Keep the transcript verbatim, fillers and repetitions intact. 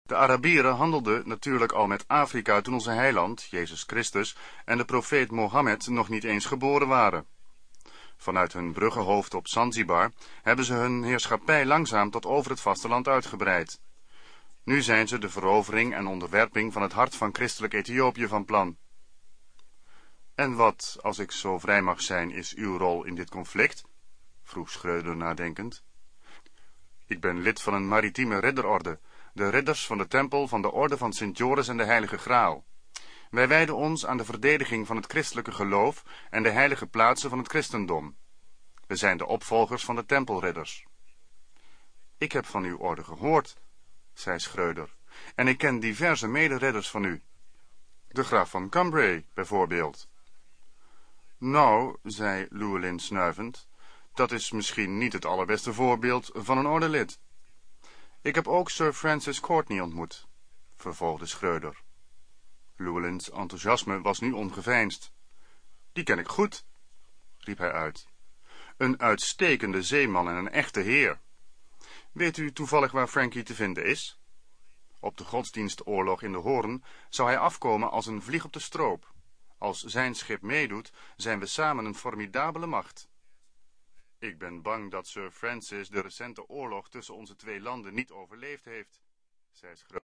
De Arabieren handelden natuurlijk al met Afrika toen onze heiland, Jezus Christus, en de profeet Mohammed nog niet eens geboren waren. Vanuit hun bruggenhoofd op Zanzibar hebben ze hun heerschappij langzaam tot over het vasteland uitgebreid. Nu zijn ze de verovering en onderwerping van het hart van christelijk Ethiopië van plan. En wat, als ik zo vrij mag zijn, is uw rol in dit conflict? Vroeg Schröder nadenkend. Ik ben lid van een maritieme ridderorde, de ridders van de tempel van de orde van Sint Joris en de Heilige Graal. Wij wijden ons aan de verdediging van het christelijke geloof en de heilige plaatsen van het christendom. We zijn de opvolgers van de tempelridders. Ik heb van uw orde gehoord, zei Schröder, en ik ken diverse mederidders van u. De graaf van Cambrai, bijvoorbeeld. Nou, zei Llewellyn snuivend, dat is misschien niet het allerbeste voorbeeld van een ordelid. Ik heb ook Sir Francis Courtenay ontmoet, vervolgde Schröder. Llewellyns enthousiasme was nu ongeveinsd. Die ken ik goed, riep hij uit. Een uitstekende zeeman en een echte heer. Weet u toevallig waar Frankie te vinden is? Op de godsdienstoorlog in de Hoorn zou hij afkomen als een vlieg op de stroop. Als zijn schip meedoet, zijn we samen een formidabele macht. Ik ben bang dat Sir Francis de recente oorlog tussen onze twee landen niet overleefd heeft, zei Schröder.